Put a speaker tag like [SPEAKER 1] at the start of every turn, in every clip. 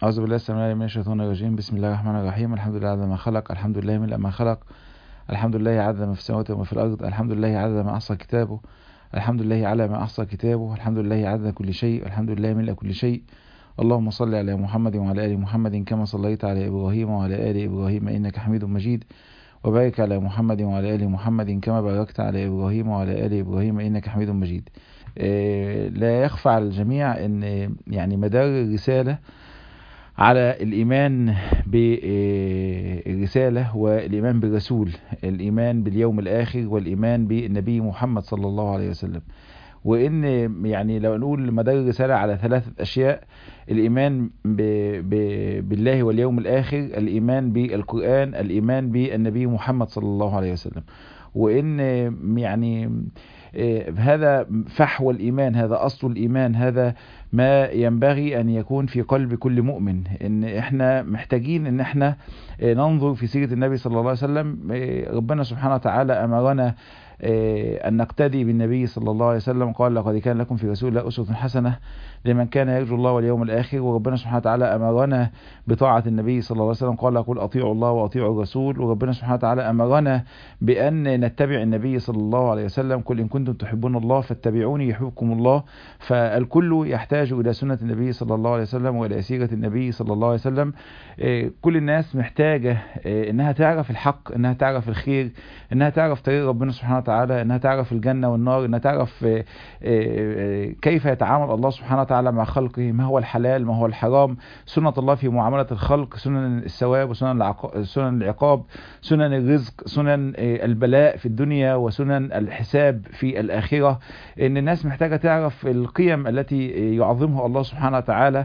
[SPEAKER 1] أعوذ بالله السميع العليم من الشيطان الرجيم. بسم الله الرحمن الرحيم. الحمد لله عدد ما خلق، الحمد لله ملء ما خلق، الحمد لله عدد ما في السماوات وما في الأرض، الحمد لله عدد ما أحصى كتابه، الحمد لله على ما أحصى كتابه، الحمد لله عدد كل شيء، الحمد لله ملء كل شيء. اللهم صل على محمد وعلى آل محمد كما صليت على إبراهيم وعلى آل إبراهيم إنك حميد مجيد، وبارك على محمد وعلى آل محمد كما باركت على إبراهيم وعلى آل إبراهيم إنك حميد مجيد. لا يخفى على الجميع أن يعني مدار الرسالة على الإيمان بالرسالة والإيمان بالرسول، الإيمان باليوم الآخر والإيمان بالنبي محمد صلى الله عليه وسلم. وإن يعني لو نقول مدار الرسالة على ثلاثة أشياء: الإيمان بالله واليوم الآخر، الإيمان بالقرآن، الإيمان بالنبي محمد صلى الله عليه وسلم. وإن يعني هذا فحوى الإيمان، هذا أصل الإيمان، هذا ما ينبغي أن يكون في قلب كل مؤمن. إن إحنا محتاجين إن إحنا ننظر في سيرة النبي صلى الله عليه وسلم. ربنا سبحانه وتعالى أمرنا أن نقتدي بالنبي صلى الله عليه وسلم. قال: لقد كان لكم في رسول الله أسوة حسنة لمن كان يرجو الله واليوم الآخر. وربنا سبحانه وتعالى أمرنا بطاعة النبي صلى الله عليه وسلم. قال: قل أطيعوا الله وأطيعوا الرسول. وربنا سبحانه وتعالى أمرنا بأن نتبع النبي صلى الله عليه وسلم. قل إن كنتم تحبون الله فاتبعوني يحببكم الله. فالكل يحتاج إلى سنة النبي صلى الله عليه وسلم وإلى سيرة النبي صلى الله عليه وسلم. كل الناس محتاجة إنها تعرف الحق، إنها تعرف الخير، إنها تعرف طريق ربنا سبحانه وتعالى، إنها تعرف الجنة والنار، إنها تعرف كيف يتعامل الله سبحانه وتعالى مع خلقه، ما هو الحلال ما هو الحرام، سنة الله في معاملة الخلق، سنن الثواب وسنن العقاب، سنن الرزق، سنن البلاء في الدنيا وسنن الحساب في الآخرة. إن الناس محتاجة تعرف القيم التي يعظمها الله سبحانه وتعالى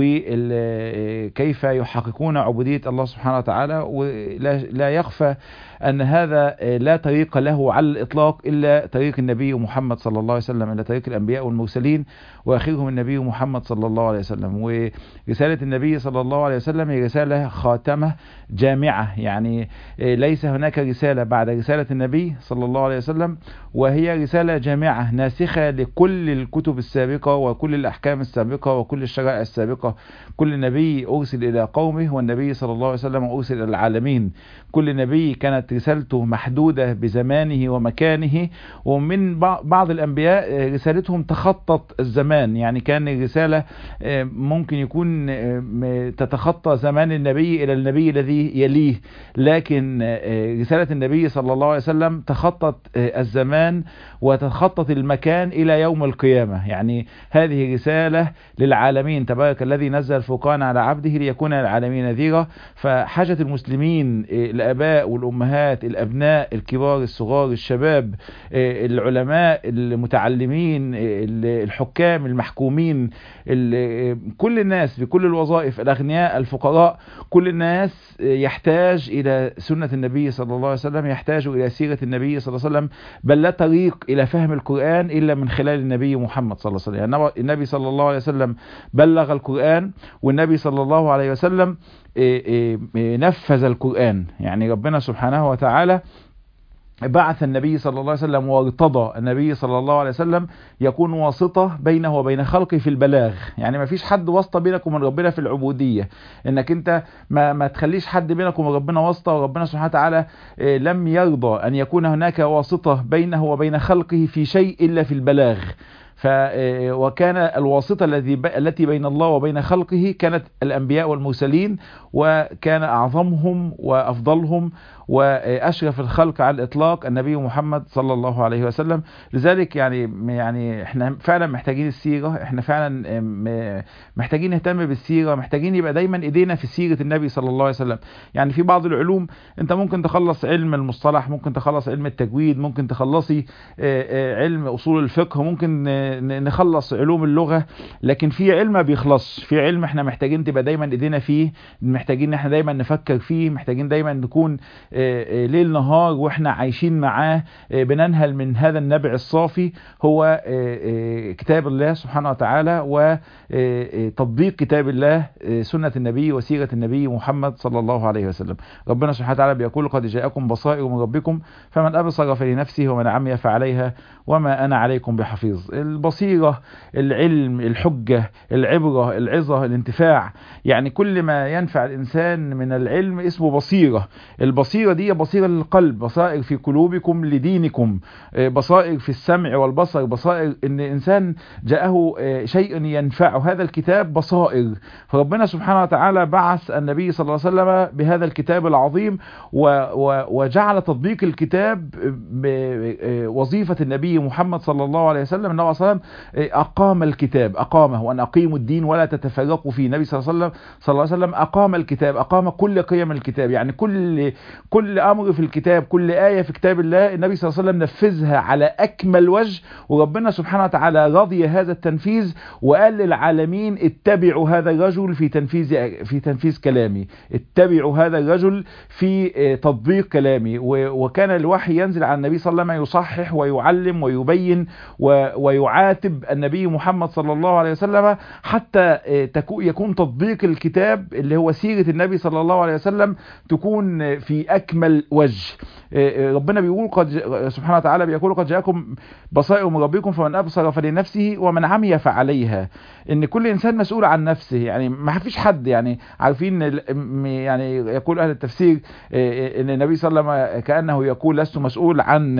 [SPEAKER 1] وكيف يحققون عبودية الله سبحانه وتعالى. ولا يخفى أن هذا لا طريق له على الإطلاق إلا طريق النبي محمد صلى الله عليه وسلم، إلا طريق الأنبياء والمرسلين وآخرهم النبي محمد صلى الله عليه وسلم. ورسالة النبي صلى الله عليه وسلم هي رسالة خاتمة جامعة، يعني ليس هناك رسالة بعد رسالة النبي صلى الله عليه وسلم، وهي رسالة جامعة ناسخة لكل الكتب السابقة وكل الأحكام السابقة وكل الشرائع السابقة. كل نبي أرسل إلى قومه، والنبي صلى الله عليه وسلم أرسل إلى العالمين. كل نبي كانت رسالته محدودة بزمانه ومكانه، ومن بعض الأنبياء رسالتهم تخطط الزمان، يعني كان الرسالة ممكن يكون تتخطى زمان النبي إلى النبي الذي يليه، لكن رسالة النبي صلى الله عليه وسلم تخطط الزمان وتخطط المكان إلى يوم القيامة. يعني هذه رسالة للعالمين، تبارك الذي نزل الفرقان على عبده ليكون للعالمين نذيرا. فحاجة المسلمين، الآباء والأمهات، الأبناء الكبار الصغار الشباب، العلماء المتعلمين، الحكام المحكومين، كل الناس بكل الوظائف، الأغنياء الفقراء، كل الناس يحتاج إلى سنة النبي صلى الله عليه وسلم، يحتاج إلى سيرة النبي صلى الله عليه وسلم. بل لا طريق إلى فهم القرآن إلا من خلال النبي محمد صلى الله عليه وسلم. يعني النبي صلى الله عليه وسلم بلغ القرآن، والنبي صلى الله عليه وسلم نفذ القرآن. يعني ربنا سبحانه وتعالى بعث النبي صلى الله عليه وسلم وارتضى النبي صلى الله عليه وسلم يكون واسطة بينه وبين خلقه في البلاغ. يعني ما فيش حد واسطة بينك وبين ربنا في العبودية، انك انت ما تخليش حد بينك وبين ربنا واسطة. وربنا سبحانه وتعالى لم يرضى ان يكون هناك واسطة بينه وبين خلقه في شيء الا في البلاغ. وكان الواسطة التي بين الله وبين خلقه كانت الأنبياء والمرسلين، وكان أعظمهم وأفضلهم وأشرف الخلق على الإطلاق النبي محمد صلى الله عليه وسلم. لذلك يعني احنا فعلا محتاجين السيرة، احنا فعلا محتاجين نهتم بالسيرة، محتاجين يبقى دايما ايدينا في سيرة النبي صلى الله عليه وسلم. يعني في بعض العلوم انت ممكن تخلص علم المصطلح، ممكن تخلص علم التجويد، ممكن تخلصي علم أصول الفقه، ممكن نخلص علوم اللغة، لكن في علم ما بيخلص، في علم احنا محتاجين تبقى دايما ايدينا فيه، محتاجين احنا دايما نفكر فيه، محتاجين دايما نكون ليل نهار واحنا عايشين معاه بننهل من هذا النبع الصافي. هو كتاب الله سبحانه وتعالى وتطبيق كتاب الله، سنة النبي وسيرة النبي محمد صلى الله عليه وسلم. ربنا سبحانه وتعالى بيقول: قد جاءكم بصائر من ربكم فمن أبصر فلنفسه ومن عمي فعليها وما أنا عليكم بحفيظ. البصيرة، العلم، الحجة، العبرة، العظة، الانتفاع. يعني كل ما ينفع الإنسان من العلم اسمه بصيرة. البصيرة دي بصيرة للقلب، بصائر في قلوبكم لدينكم، بصائر في السمع والبصر، بصائر ان إنسان جاءه شيء ينفعه. هذا الكتاب بصائر. فربنا سبحانه وتعالى بعث النبي صلى الله عليه وسلم بهذا الكتاب العظيم، وجعل تطبيق الكتاب بوظيفة النبي محمد صلى الله عليه وسلم. النبي صلى الله عليه وسلم أقام الكتاب، أقامه، وأن أقيموا الدين ولا تتفرقوا فيه. النبي صلى الله عليه وسلم أقام الكتاب، أقام كل قيم الكتاب. يعني كل أمر في الكتاب، كل آية في كتاب الله النبي صلى الله عليه وسلم نفذها على أكمل وجه. وربنا سبحانه وتعالى رضي هذا التنفيذ وقال للعالمين اتبعوا هذا الرجل في تنفيذ كلامي، اتبعوا هذا الرجل في تطبيق كلامي. وكان الوحي ينزل على النبي صلى الله عليه وسلم يصحح ويعلم ويبين ويعاتب النبي محمد صلى الله عليه وسلم، حتى يكون تطبيق الكتاب اللي هو سيرة النبي صلى الله عليه وسلم تكون في أكمل وجه. ربنا بيقول سبحانه وتعالى بيقول قد جاءكم بصائر من ربكم فمن أبصر فلنفسه ومن عمي فعليها. ان كل انسان مسؤول عن نفسه. يعني ما فيش حد، يعني عارفين يعني يقول اهل التفسير ان النبي صلى الله عليه وسلم كأنه يقول لست مسؤول عن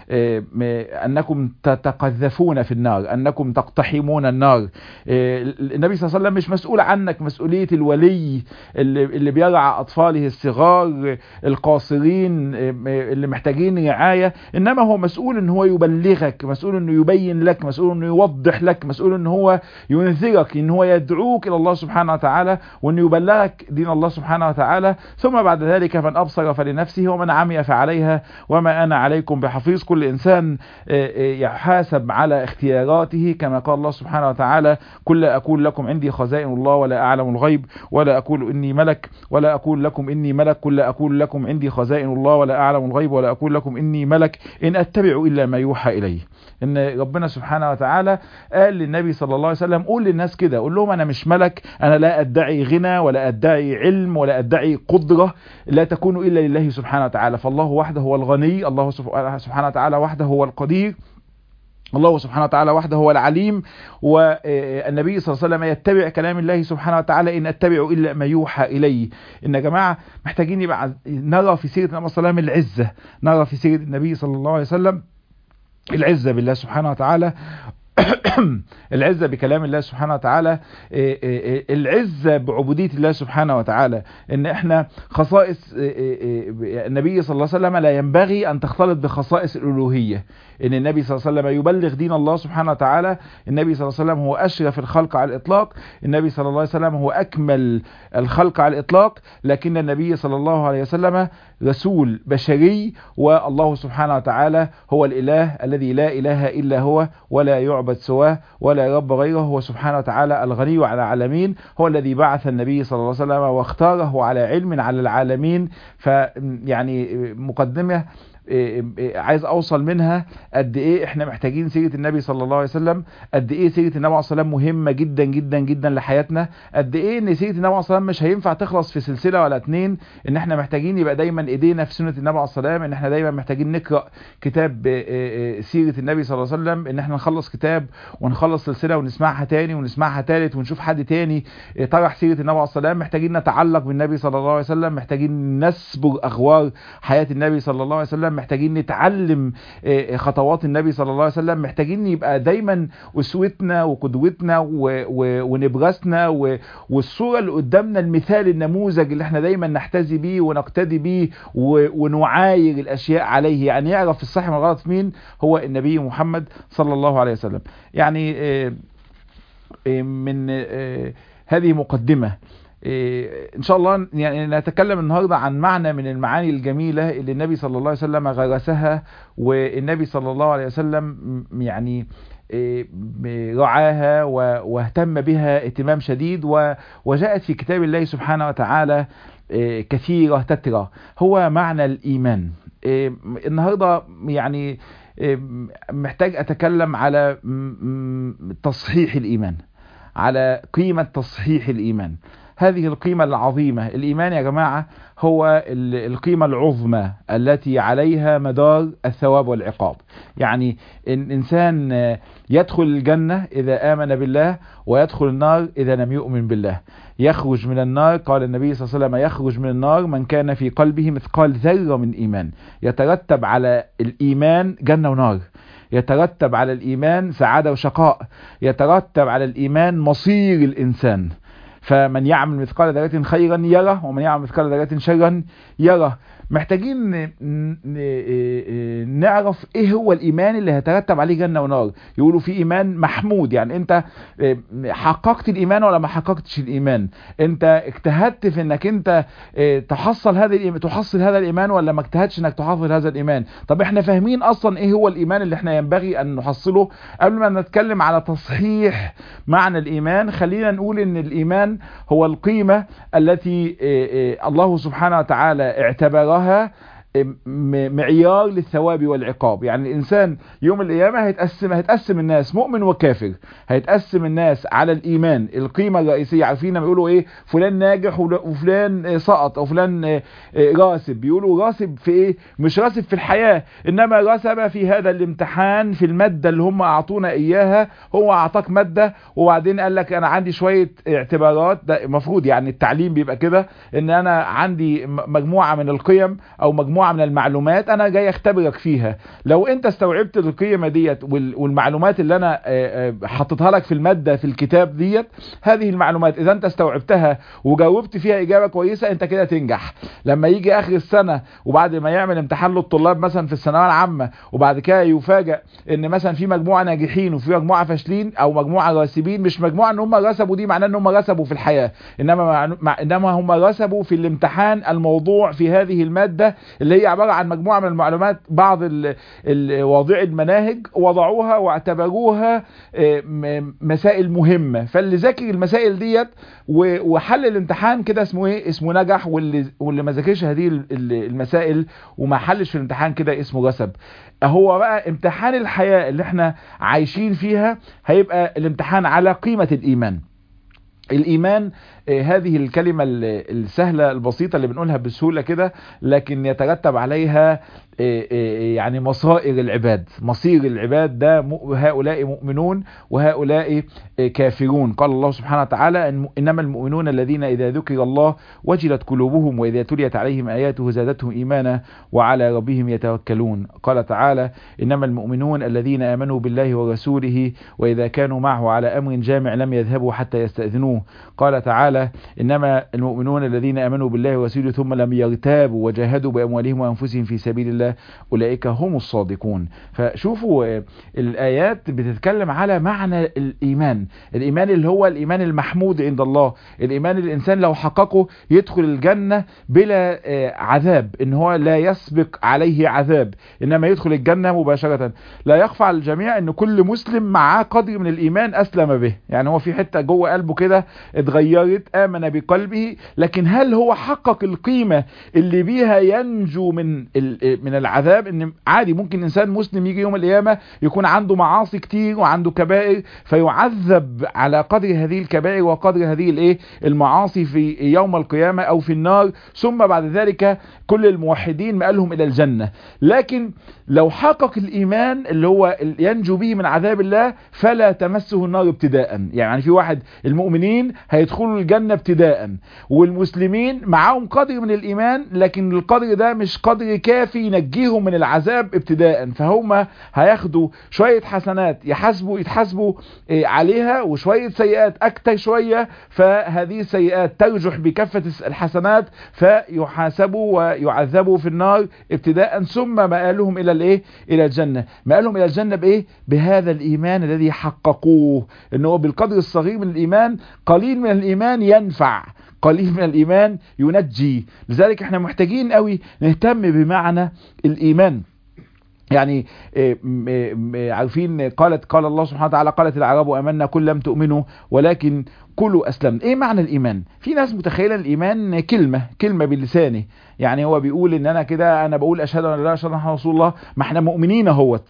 [SPEAKER 1] انكم تتقذفون في النار، انكم تقتحمون النار. النبي صلى الله عليه وسلم مش مسؤول عنك مسؤولية الولي اللي بيرعى اطفاله الصغار القاصرين اللي محتاجين رعاية، انما هو مسؤول ان هو يبلغك، مسؤول انه يبين لك، مسؤول انه يوضح لك، مسؤول ان هو ينذرك، ان هو يدعوك الى الله سبحانه وتعالى، وان يبلغك دين الله سبحانه وتعالى. ثم بعد ذلك من ابصر فلنفسه ومن عمي فعليها وما انا عليكم بحفيظ. كل انسان يحاسب على اختياراته، كما قال الله سبحانه وتعالى قل اقول لكم عندي خزائن الله ولا اعلم الغيب ولا اقول اني ملك ولا اقول لكم اني ملك قل اقول لكم عندي خزائن الله ولا اعلم الغيب ولا اقول لكم اني ملك ان اتبع الا ما يوحى الي. ان ربنا سبحانه وتعالى قال للنبي صلى الله عليه وسلم قول للناس كده، قول لهم انا مش ملك، انا لا ادعي غنى ولا ادعي علم ولا ادعي قدرة، لا تكون الا لله سبحانه وتعالى. فالله وحده هو الغني، الله سبحانه وتعالى وحده هو القدير، الله سبحانه وتعالى وحده هو العليم. والنبي صلى الله عليه وسلم يتبع كلام الله سبحانه وتعالى إن أتبع إلا ما يوحى إليه. إن يا جماعة محتاجين يبقى نرى في سيرة النبي صلى الله عليه وسلم العزة، نرى في سيرة النبي صلى الله عليه وسلم العزة بالله سبحانه وتعالى العزة بكلام الله سبحانه وتعالى، العزة بعبودية الله سبحانه وتعالى. ان احنا خصائص النبي صلى الله عليه وسلم لا ينبغي ان تختلط بخصائص الالوهية. ان النبي صلى الله عليه وسلم يبلغ دين الله سبحانه وتعالى. النبي صلى الله عليه وسلم هو اشرف الخلق على الاطلاق، النبي صلى الله عليه وسلم هو اكمل الخلق على الاطلاق، لكن النبي صلى الله عليه وسلم رسول بشري، والله سبحانه وتعالى هو الاله الذي لا اله الا هو ولا يعبد سواه ولا رب غيره. هو سبحانه وتعالى الغني على العالمين، هو الذي بعث النبي صلى الله عليه وسلم واختاره على علم على العالمين. فيعني مقدمة عايز اوصل منها قد ايه احنا محتاجين سيرة النبي صلى الله عليه وسلم، قد ايه سيرة النبي عليه الصلاة والسلام مهمة جدا جدا جدا لحياتنا، قد ايه ان سيرة النبي عليه الصلاة والسلام مش هينفع تخلص في سلسلة ولا اتنين، ان احنا محتاجين يبقى دايما ايدينا في سنة النبي عليه الصلاة والسلام، ان احنا دايما محتاجين نقرأ كتاب سيرة النبي صلى الله عليه وسلم، ان احنا نخلص كتاب ونخلص سلسلة ونسمعها تاني ونسمعها تالت ونشوف حد تاني طرح سيرة النبي عليه الصلاة والسلام. محتاجين نتعلق بالنبي صلى الله عليه وسلم، محتاجين نسبر اغوار حياة النبي صلى الله عليه وسلم، محتاجين نتعلم خطوات النبي صلى الله عليه وسلم، محتاجين يبقى دايما اسوتنا وقدوتنا ونبرسنا والصورة اللي قدامنا، المثال النموذج اللي احنا دايما نحتذي بيه ونقتدي بيه ونعاير الاشياء عليه. يعني يعرف الصح من الغلط مين؟ هو النبي محمد صلى الله عليه وسلم. يعني من هذه مقدمة. ان شاء الله يعني نتكلم النهاردة عن معنى من المعاني الجميلة اللي النبي صلى الله عليه وسلم غرسها، والنبي صلى الله عليه وسلم يعني رعاها واهتم بها اهتمام شديد، وجاءت في كتاب الله سبحانه وتعالى كثيرة تترى. هو معنى الإيمان. النهاردة يعني محتاج أتكلم على تصحيح الإيمان، على قيمة تصحيح الإيمان. هذه القيمة العظيمة. الإيمان يا جماعة هو القيمة العظمى التي عليها مدار الثواب والعقاب. يعني الإنسان يدخل الجنة إذا آمن بالله، ويدخل النار إذا لم يؤمن بالله. يخرج من النار، قال النبي صلى الله عليه وسلم: يخرج من النار من كان في قلبه مثقال ذرة من إيمان. يترتب على الإيمان جنة ونار، يترتب على الإيمان سعادة وشقاء، يترتب على الإيمان مصير الإنسان. فمن يعمل مثقال ذرة خيرا يره، ومن يعمل مثقال ذرة شرا يره. محتاجين نعرف ايه هو الايمان اللي هيترتب عليه جنة ونار. يقولوا في ايمان محمود، يعني انت حققت الايمان ولا ما حققتش الايمان، انت اجتهدت في انك انت تحصل هذا الايمان ولا ما اجتهدتش انك تحصل هذا الايمان. طب احنا فاهمين اصلا ايه هو الايمان اللي احنا ينبغي ان نحصله؟ قبل ما نتكلم على تصحيح معنى الايمان، خلينا نقول ان الايمان هو القيمة التي الله سبحانه وتعالى اعتبرها معيار للثواب والعقاب. يعني الإنسان يوم القيامة هيتقسم الناس مؤمن وكافر، هيتقسم الناس على الإيمان القيمة الرئيسية. عارفين لما بيقولوا إيه؟ فلان ناجح وفلان سقط أو فلان راسب. بيقولوا راسب في إيه؟ مش راسب في الحياة، إنما راسب في هذا الامتحان، في المادة اللي هم أعطونا إياها. هو أعطاك مادة وبعدين قال لك أنا عندي شوية اعتبارات. ده المفروض يعني التعليم بيبقى كده، إن أنا عندي مجموعة من القيم أو مجموعة من المعلومات انا جاي اختبرك فيها. لو انت استوعبت القيمة ديت والمعلومات اللي انا حطيتها لك في المادة في الكتاب ديت، هذه المعلومات اذا انت استوعبتها وجاوبت فيها اجابة كويسة، انت كده تنجح. لما يجي اخر السنة وبعد ما يعمل امتحان للطلاب مثلا في الثانويه العامة، وبعد كده يفاجئ ان مثلا في مجموعة ناجحين وفي مجموعة فاشلين او مجموعة راسبين، مش مجموعة ان هم رسبوا دي معناه ان هم رسبوا في الحياة، انما هم رسبوا في الامتحان الموضوع في هذه المادة اللي هي عبارة عن مجموعة من المعلومات. بعض واضعي المناهج وضعوها واعتبروها مسائل مهمة، فاللي ذاكر المسائل ديت وحل الامتحان كده اسمه ايه؟ اسمه نجح. واللي ما ذاكرش هذه المسائل وما حلش في الامتحان كده اسمه رسب. هو بقى امتحان الحياة اللي احنا عايشين فيها هيبقى الامتحان على قيمة الإيمان. الإيمان هذه الكلمة السهلة البسيطة اللي بنقولها بسهولة كده، لكن يترتب عليها يعني مصائر العباد. مصير العباد ده هؤلاء مؤمنون وهؤلاء كافرون. قال الله سبحانه وتعالى: إنما المؤمنون الذين إذا ذكر الله وجلت قلوبهم وإذا تليت عليهم آياته زادتهم إيمانا وعلى ربهم يتوكلون. قال تعالى: إنما المؤمنون الذين آمنوا بالله ورسوله وإذا كانوا معه على أمر جامع لم يذهبوا حتى يستأذنوه. قال تعالى: إنما المؤمنون الذين آمنوا بالله ورسوله ثم لم يرتابوا وجاهدوا بأموالهم وأنفسهم في سبيل الله أولئك هم الصادقون. فشوفوا الآيات بتتكلم على معنى الإيمان. الإيمان اللي هو الإيمان المحمود عند الله، الإيمان الإنسان لو حققه يدخل الجنة بلا عذاب، إن هو لا يسبق عليه عذاب، إنما يدخل الجنة مباشرة. لا يخفى على الجميع إن كل مسلم معاه قدر من الإيمان أسلم به. يعني هو في حتة جوه قلبه كده اتغيرت، آمن بقلبه، لكن هل هو حقق القيمة اللي بيها ينجو من العذاب؟ ان عادي ممكن انسان مسلم يجي يوم القيامة يكون عنده معاصي كتير وعنده كبائر، فيعذب على قدر هذه الكبائر وقدر هذه المعاصي في يوم القيامة او في النار، ثم بعد ذلك كل الموحدين مآلهم الى الجنة. لكن لو حقق الإيمان اللي هو ينجو به من عذاب الله فلا تمسه النار ابتداء. يعني في واحد المؤمنين هيدخلوا الجنة ابتداء، والمسلمين معاهم قدر من الإيمان لكن القدر ده مش قدر كافي ينجيهم من العذاب ابتداء، فهم هياخدوا شوية حسنات يتحاسبوا عليها وشوية سيئات أكتر شوية، فهذه السيئات ترجح بكفة الحسنات فيحاسبوا ويعذبوا في النار ابتداء، ثم مآلهم إلى إلى الجنة. مآلهم إلى الجنة بإيه؟ بهذا الإيمان الذي حققوه، إنه بالقدر الصغير من الإيمان قليل من الإيمان ينفع، قليل من الإيمان ينجي. لذلك احنا محتاجين قوي نهتم بمعنى الإيمان. يعني عارفين قال الله سبحانه وتعالى: قالت الأعراب آمنا قل لم تؤمنوا ولكن قولوا أسلمنا. ايه معنى الإيمان؟ في ناس متخيلة الإيمان كلمة بلسانه، يعني هو بيقول ان انا كده انا بقول اشهد ان لا اله الا الله رسول الله، ما احنا مؤمنين اهوت.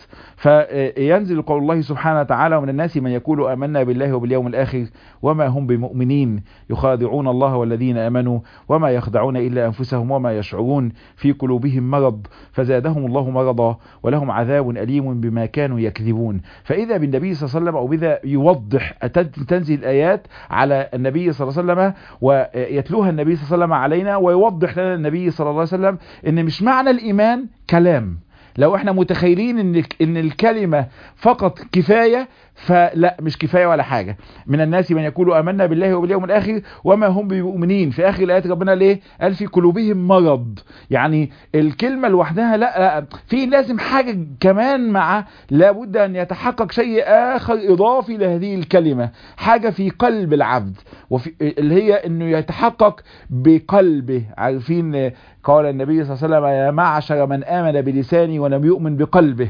[SPEAKER 1] فينزل قول الله سبحانه وتعالى ومن الناس من يقول آمنا بالله وباليوم الآخر وما هم بمؤمنين يخادعون الله والذين آمنوا وما يخدعون إلا أنفسهم وما يشعرون في قلوبهم مرض فزادهم الله مرضا ولهم عذاب أليم بما كانوا يكذبون. فإذا بالنبي صلى الله عليه وسلم أو بذا يوضح تنزل الآيات على النبي صلى الله عليه وسلم ويتلوها النبي صلى الله عليه وسلم علينا، ويوضح لنا النبي صلى الله عليه وسلم ان مش معنى الإيمان كلام. لو احنا متخيلين ان الكلمة فقط كفاية، فلا، مش كفاية ولا حاجة. من الناس من يقول آمنا بالله وباليوم الآخر وما هم بمؤمنين. في آخر الآيات ربنا ليه قال في قلوبهم مرض، يعني الكلمة لوحدها لا، في لازم حاجة كمان مع، لابد أن يتحقق شيء آخر إضافي لهذه الكلمة، حاجة في قلب العبد، اللي هي أنه يتحقق بقلبه. عارفين قال النبي صلى الله عليه وسلم يا معشر من آمن بلساني ولم يؤمن بقلبه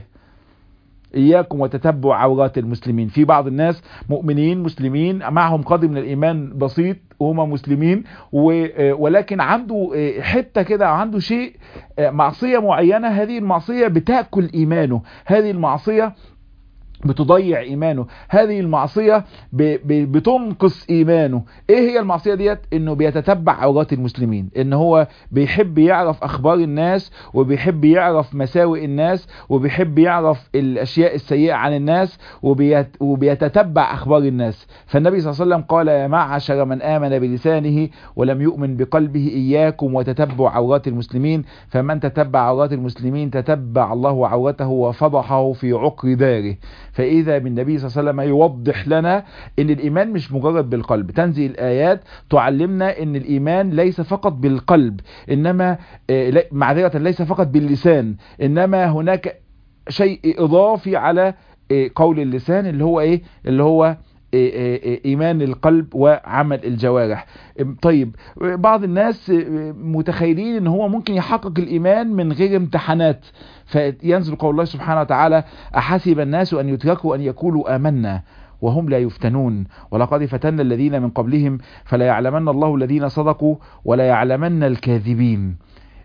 [SPEAKER 1] إياكم وتتبع عورات المسلمين. في بعض الناس مؤمنين مسلمين معهم قدر من الإيمان بسيط وهم مسلمين، ولكن عنده حتة كده، عنده شيء معصية معينة، هذه المعصية بتأكل إيمانه، هذه المعصية بتضيع إيمانه، هذه المعصية بتنقص إيمانه. إيه هي المعصية ديت؟ إنه بيتتبع عورات المسلمين، إن هو بيحب يعرف أخبار الناس وبيحب يعرف مساوئ الناس وبيحب يعرف الأشياء السيئة عن الناس وبيتتبع أخبار الناس. فالنبي صلى الله عليه وسلم قال يا معشر من آمن بلسانه ولم يؤمن بقلبه إياكم وتتبع عورات المسلمين، فمن تتبع عورات المسلمين تتبع الله عورته وفضحه في عقر داره. فإذا بالنبي صلى الله عليه وسلم يوضح لنا ان الإيمان مش مجرد بالقلب. تنزل الآيات تعلمنا ان الإيمان ليس فقط بالقلب، انما معذرة ليس فقط باللسان، انما هناك شيء اضافي على قول اللسان اللي هو ايه؟ اللي هو ايمان القلب وعمل الجوارح. طيب بعض الناس متخيلين ان هو ممكن يحقق الايمان من غير امتحانات، فينزل قول الله سبحانه وتعالى احسب الناس ان يتركوا ان يقولوا آمنا وهم لا يفتنون ولقد فتنا الذين من قبلهم فلا يعلمن الله الذين صدقوا ولا يعلمن الكاذبين.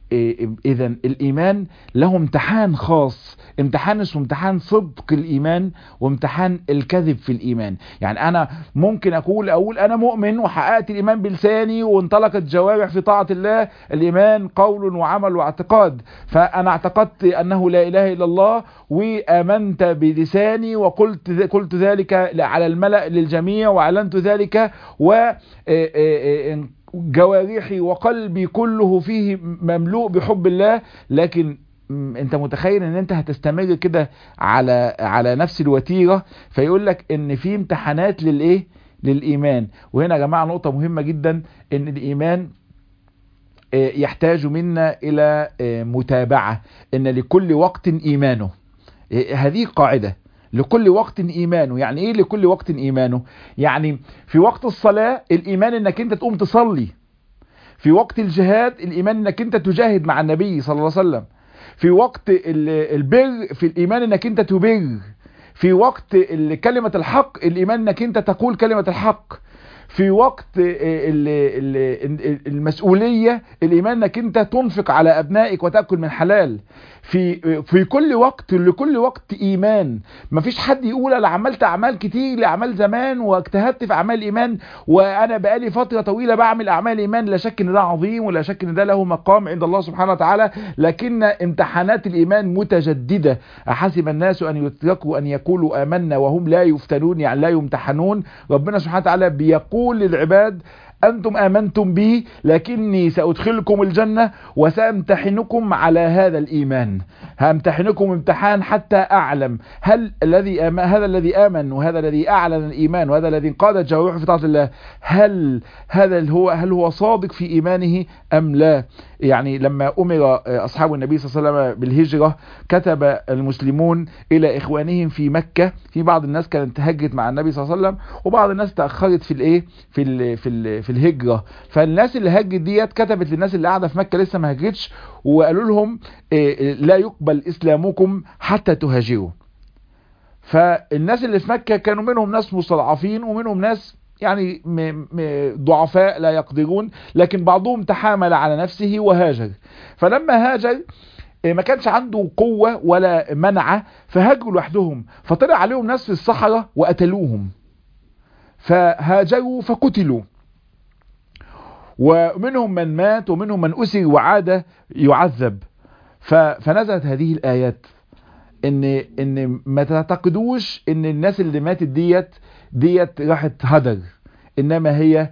[SPEAKER 1] إذا الإيمان له امتحان خاص، امتحان اسمه امتحان صدق الإيمان وامتحان الكذب في الإيمان. يعني أنا ممكن أقول أنا مؤمن وحققت الإيمان بلساني وانطلقت جوارح في طاعة الله، الإيمان قول وعمل واعتقاد، فأنا اعتقدت أنه لا إله إلا الله وآمنت بلساني وقلت ذلك على الملأ للجميع وأعلنت ذلك، و جوارحي وقلبي كله فيه مملوء بحب الله. لكن انت متخيل ان انت هتستمر كده على نفس الوتيرة؟ فيقول لك ان في امتحانات للإيمان. وهنا يا جماعة نقطة مهمة جدا، ان الإيمان يحتاج منا الى متابعة، ان لكل وقت إيمانه. هذه قاعدة، لكل وقت إيمانه. يعني ايه لكل وقت إيمانه؟ يعني في وقت الصلاة الإيمان انك انت تقوم تصلي، في وقت الجهاد الإيمان انك انت تجاهد مع النبي صلى الله عليه وسلم، في وقت البر في الإيمان انك انت تبر، في وقت كلمة الحق الإيمان انك انت تقول كلمة الحق، في وقت المسؤولية الإيمان انك انت تنفق على أبنائك وتأكل من حلال. في كل وقت، لكل وقت إيمان. مفيش حد يقول أنا عملت أعمال كتير لأعمال زمان واجتهدت في أعمال إيمان وأنا بقالي فترة طويلة بعمل أعمال إيمان. لا شك إن ده عظيم ولا شك إن ده له مقام عند الله سبحانه وتعالى، لكن امتحانات الإيمان متجددة. أحسب الناس أن يتركوا أن يقولوا آمنا وهم لا يفتنون، يعني لا يمتحنون. ربنا سبحانه وتعالى بيقول للعباد أنتم آمنتم بي لكني سأدخلكم الجنة وسأمتحنكم على هذا الإيمان. همتحنكم امتحان حتى أعلم هل هذا الذي آمن وهذا الذي أعلن الإيمان وهذا الذي انقاد جوارحه في طاعة الله، هل هو صادق في إيمانه أم لا؟ يعني لما أمر أصحاب النبي صلى الله عليه وسلم بالهجرة كتب المسلمون إلى إخوانهم في مكة. في بعض الناس كانت هجرت مع النبي صلى الله عليه وسلم وبعض الناس تأخرت في الهجرة. فالناس اللي هجرت ديت كتبت للناس اللي قاعدة في مكة لسه ما هجرتش وقالوا لهم لا يقبل إسلامكم حتى تهاجروا. فالناس اللي في مكة كانوا منهم ناس مستضعفين ومنهم ناس يعني ضعفاء لا يقدرون، لكن بعضهم تحامل على نفسه وهاجر. فلما هاجر ما كانش عنده قوة ولا منعة، فهاجروا لوحدهم، فطلع عليهم ناس في الصحراء وقتلوهم، فهاجروا فقتلوا، ومنهم من مات ومنهم من أسر وعاد يعذب. فنزلت هذه الآيات ان ما تعتقدوش ان الناس اللي ماتت ديت راحت هدر، انما هي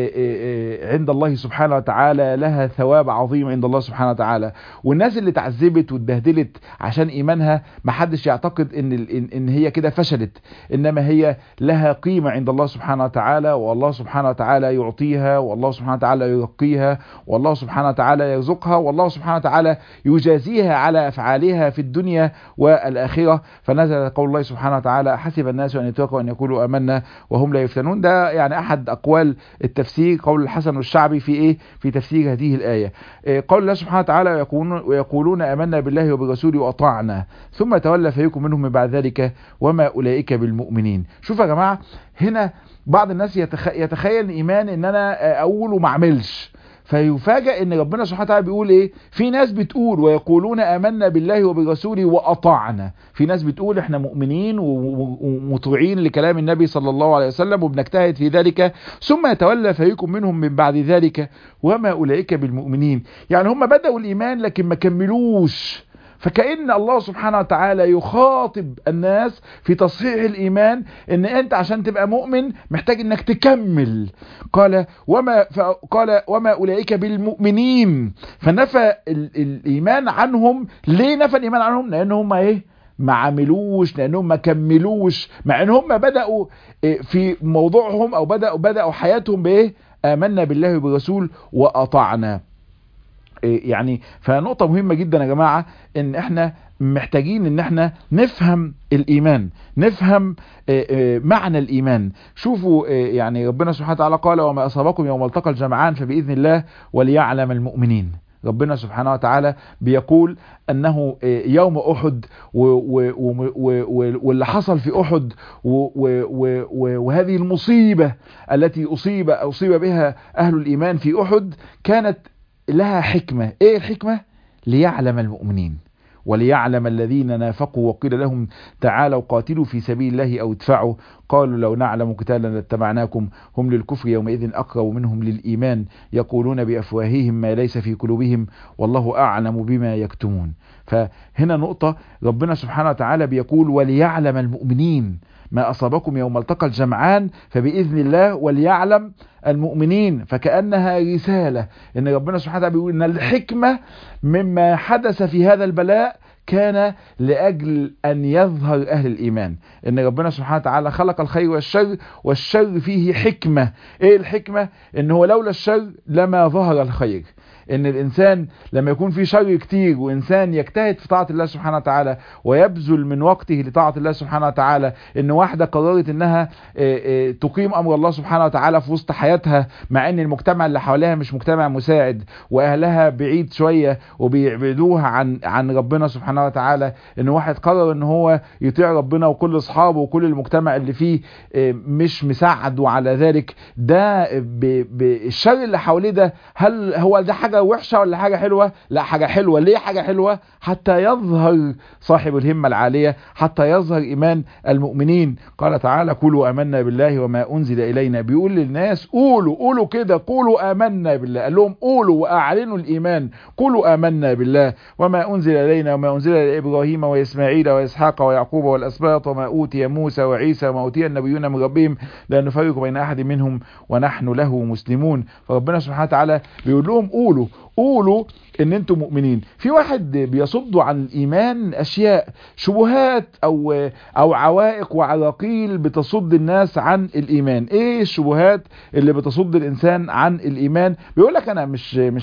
[SPEAKER 1] عند الله سبحانه وتعالى لها ثواب عظيم عند الله سبحانه وتعالى. والناس اللي تعذبت واتبهدلت عشان ايمانها ما حدش يعتقد ان هي كده فشلت، انما هي لها قيمة عند الله سبحانه وتعالى، والله سبحانه وتعالى يعطيها، والله سبحانه وتعالى يرقيها، والله سبحانه وتعالى يرزقها، والله سبحانه وتعالى يجازيها على افعالها في الدنيا والآخرة. فنزل قول الله سبحانه وتعالى: حسب الناس ان يتركوا ان يقولوا آمنا وهم لا يفتنون. ده يعني احد اقوال التفسير، قول الحسن والشعبي في تفسير هذه الآية. قول الله سبحانه وتعالى: ويقولون آمنا بالله وبرسوله وأطعنا ثم تولى فريق منهم من بعد ذلك وما أولئك بالمؤمنين. شوف يا جماعة، هنا بعض الناس يتخيل الإيمان ان انا اقول وما اعملش، فيفاجئ ان ربنا سبحانه وتعالى بيقول ايه؟ في ناس بتقول ويقولون آمنا بالله وبرسوله وأطعنا، في ناس بتقول احنا مؤمنين ومطيعين لكلام النبي صلى الله عليه وسلم وبنجتهد في ذلك، ثم يتولى فريق منهم من بعد ذلك وما أولئك بالمؤمنين. يعني هم بدأوا الإيمان لكن ما كملوش. فكأن الله سبحانه وتعالى يخاطب الناس في تصحيح الإيمان ان انت عشان تبقى مؤمن محتاج انك تكمل. قال وما أولئك بالمؤمنين، فنفى الإيمان عنهم. ليه نفى الإيمان عنهم؟ لأنهم ايه؟ ما عملوش، لأنهم ما كملوش، مع ان هم بدأوا في موضوعهم او بدأوا حياتهم بايه؟ آمنا بالله وبرسول وأطعنا. يعني فنقطة مهمة جدا يا جماعة، ان احنا محتاجين ان احنا نفهم الايمان، نفهم معنى الايمان. شوفوا يعني ربنا سبحانه وتعالى قال: وما اصابكم يوم التقى الجمعان فبإذن الله وليعلم المؤمنين. ربنا سبحانه وتعالى بيقول انه يوم احد واللي حصل في احد وهذه المصيبة التي اصيب بها اهل الايمان في احد كانت لها حكمة. ايه الحكمة؟ ليعلم المؤمنين وليعلم الذين نافقوا وقيل لهم تعالوا قاتلوا في سبيل الله او ادفعوا قالوا لو نعلم قتالا لاتبعناكم هم للكفر يومئذ اقرب منهم للايمان يقولون بافواههم ما ليس في قلوبهم والله اعلم بما يكتمون. فهنا نقطة، ربنا سبحانه وتعالى بيقول وليعلم المؤمنين، ما أصابكم يوم التقى الجمعان فبإذن الله وليعلم المؤمنين. فكأنها رسالة ان ربنا سبحانه وتعالى بيقول ان الحكمة مما حدث في هذا البلاء كان لأجل أن يظهر أهل الإيمان، ان ربنا سبحانه وتعالى خلق الخير والشر فيه حكمة. ايه الحكمة؟ ان هو لولا الشر لما ظهر الخير. ان الانسان لما يكون في شر كتير وانسان يجتهد في طاعة الله سبحانه وتعالى ويبذل من وقته لطاعة الله سبحانه وتعالى، ان واحدة قررت انها تقيم امر الله سبحانه وتعالى في وسط حياتها، مع ان المجتمع اللي حواليها مش مجتمع مساعد واهلها بعيد شوية وبيعبدوها عن ربنا سبحانه وتعالى، ان واحد قرر ان هو يطيع ربنا وكل اصحابه وكل المجتمع اللي فيه مش مساعده على ذلك. ده بالشر اللي حواليه ده، هل هو ده حاجة وحشة ولا حاجة حلوة؟ لا، حاجة حلوة. ليه حاجة حلوة؟ حتى يظهر صاحب الهمة العالية، حتى يظهر إيمان المؤمنين. قال تعالى: قولوا آمنا بالله وما أنزل إلينا. بيقول للناس قولوا كده، قولوا آمنا بالله. قال لهم قولوا وأعلنوا الإيمان، قولوا آمنا بالله وما أنزل إلينا وما أنزل لإبراهيم وإسماعيل وإسحاق ويعقوب والأسباط وما أوتي موسى وعيسى وما أوتي النبيون من ربهم لا نفرق بين أحد منهم ونحن له مسلمون. فربنا سبحانه وتعالى بيقول لهم قولوا ان انتم مؤمنين. في واحد بيصدوا عن الايمان اشياء، شبهات او عوائق وعراقيل بتصد الناس عن الايمان. ايه الشبهات اللي بتصد الانسان عن الايمان؟ بيقول لك انا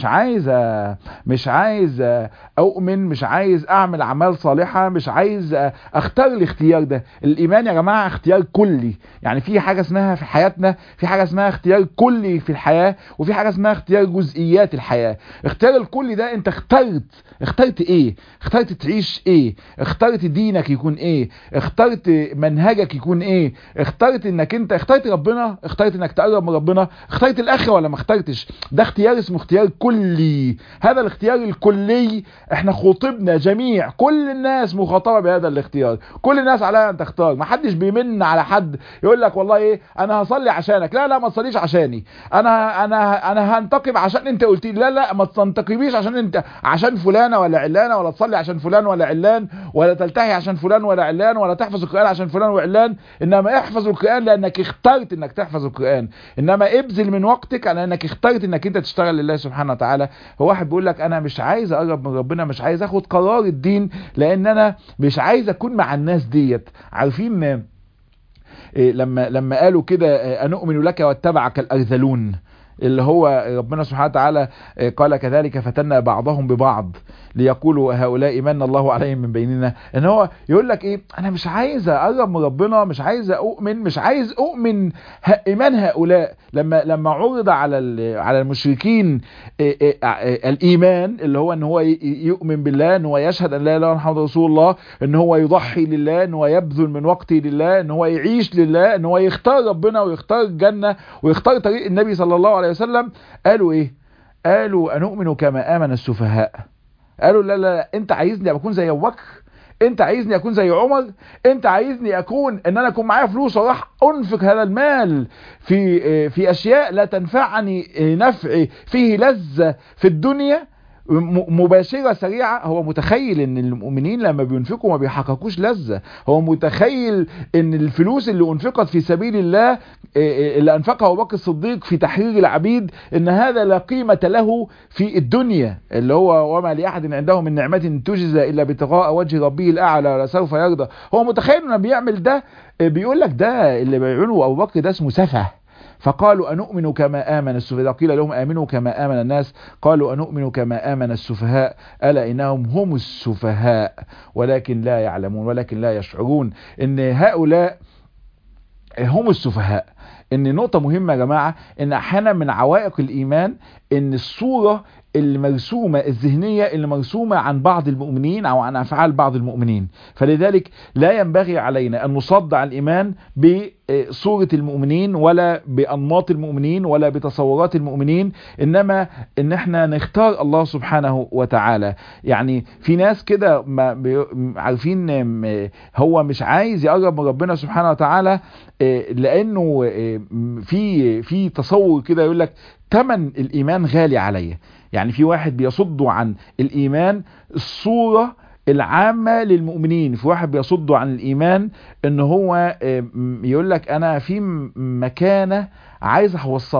[SPEAKER 1] مش عايز اؤمن، مش عايز اعمل اعمال صالحة، مش عايز اختار الاختيار ده. الايمان يا جماعة اختيار كلي. يعني في حاجة اسمها في حياتنا، في حاجة اسمها اختيار كلي في الحياة، وفي حاجة اسمها اختيار جزئيات الحياة. اختيار الكلي ده ده انت اخترت ايه؟ اخترت تعيش ايه؟ اخترت دينك يكون ايه؟ اخترت منهجك يكون ايه؟ اخترت انك انت اخترت ربنا، اخترت انك تقرب من ربنا، اخترت الاخره ولا ما اخترتش؟ ده اختيار اسمه اختيار كلي. هذا الاختيار الكلي احنا خطبنا جميع، كل الناس مخاطبه بهذا الاختيار، كل الناس عليها ان تختار. ما حدش بيمن على حد يقول لك والله ايه انا هصلي عشانك، لا ما تصليش عشاني، انا هنتقب عشان انت قلت لي، لا ما تنتقبيش عشان انت عشان فلانه ولا علانه، ولا تصلي عشان فلان ولا علان، ولا تلتحي عشان فلان ولا علان، ولا تحفظ القرآن عشان فلان وعلان. انما احفظ القرآن لانك اخترت انك تحفظ القرآن، انما ابذل من وقتك على انك اخترت انك انت تشتغل لله سبحانه وتعالى. هو واحد بيقول لك انا مش عايز اقرب من ربنا، مش عايز اخد قرار الدين لان انا مش عايز اكون مع الناس ديت. عارفين لما قالوا كده أنؤمن لك واتبعك الأرذلون، اللي هو ربنا سبحانه وتعالى قال كذلك فتنا بعضهم ببعض ليقولوا هؤلاء من الله عليهم من بيننا. ان هو يقول لك ايه انا مش عايز اقرب من ربنا، مش عايز اؤمن ايمان هؤلاء. لما عرض على المشركين الايمان اللي هو ان هو يؤمن بالله، ان هو يشهد ان لا اله الا الله محمد رسول الله، ان هو يضحي لله، ان هو يبذل من وقته لله، ان هو يعيش لله، ان هو يختار ربنا ويختار الجنة ويختار طريق النبي صلى الله عليه وسلم، قالوا ايه؟ قالوا أنؤمن كما آمن السفهاء. قالوا لا انت عايزني اكون زي ابو بكر، انت عايزني اكون زي عمر، انت عايزني ان انا اكون معايا فلوس وراح انفق هذا المال في اشياء لا تنفعني نفع فيه لذة في الدنيا مباشرة سريعة. هو متخيل ان المؤمنين لما بينفقوا ما بيحققوش لذة، هو متخيل ان الفلوس اللي انفقت في سبيل الله اللي انفقها ابو بكر الصديق في تحرير العبيد ان هذا لا قيمة له في الدنيا، اللي هو وما لأحد عنده من نعمة تجزى الا ابتغاء وجه ربه الاعلى ولسوف يرضى. هو متخيل انه بيعمل ده، بيقول لك ده اللي بيعمله ابو بكر ده اسمه سفه. فقالوا أنؤمن كما آمن السفهاء، قيل لهم آمنوا كما آمن الناس، قالوا أنؤمن كما آمن السفهاء ألا إنهم هم السفهاء ولكن لا يعلمون، ولكن لا يشعرون ان هؤلاء هم السفهاء. ان نقطة مهمة يا جماعة، ان احيانا من عوائق الايمان ان الصورة المرسومة الذهنية اللي مرسومة عن بعض المؤمنين او عن افعال بعض المؤمنين، فلذلك لا ينبغي علينا ان نصدع الايمان بصورة المؤمنين ولا بانماط المؤمنين ولا بتصورات المؤمنين، انما ان احنا نختار الله سبحانه وتعالى. يعني في ناس كده عارفين هو مش عايز يقرب من ربنا سبحانه وتعالى لانه في تصور كده يقول لك ثمن الايمان غالي عليا. يعني في واحد بيصد عن الايمان الصورة العامة للمؤمنين، في واحد بيصد عن الايمان ان هو يقول لك انا في مكانة عايز